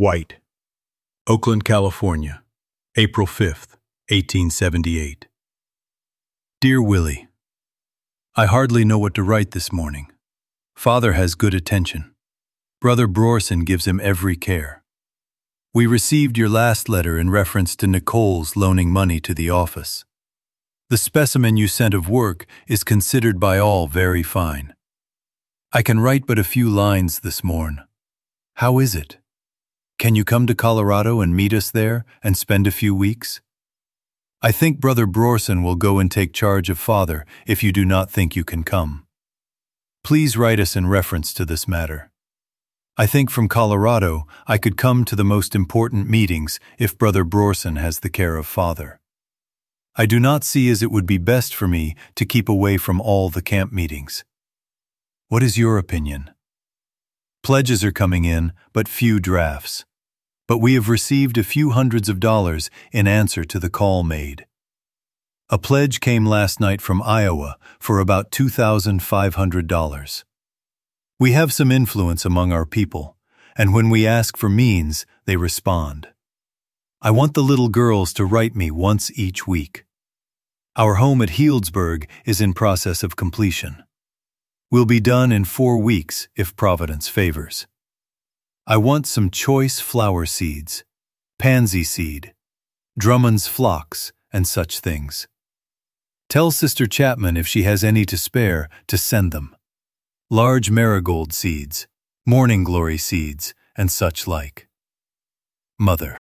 White, Oakland, California, April 5th, 1878. Dear Willie, I hardly know what to write this morning. Father has good attention. Brother Brorson gives him every care. We received your last letter in reference to Nicole's loaning money to the office. The specimen you sent of work is considered by all very fine. I can write but a few lines this morn. How is it? Can you come to Colorado and meet us there and spend a few weeks? I think Brother Brorson will go and take charge of Father if you do not think you can come. Please write us in reference to this matter. I think from Colorado I could come to the most important meetings if Brother Brorson has the care of Father. I do not see as it would be best for me to keep away from all the camp meetings. What is your opinion? Pledges are coming in, but few drafts. But we have received a few hundreds of dollars in answer to the call made. A pledge came last night from Iowa for about $2,500. We have some influence among our people, and when we ask for means, they respond. I want the little girls to write me once each week. Our home at Healdsburg is in process of completion. Will be done in 4 weeks if Providence favors. I want some choice flower seeds, pansy seed, Drummond's phlox, and such things. Tell Sister Chapman if she has any to spare to send them. Large marigold seeds, morning glory seeds, and such like. Mother.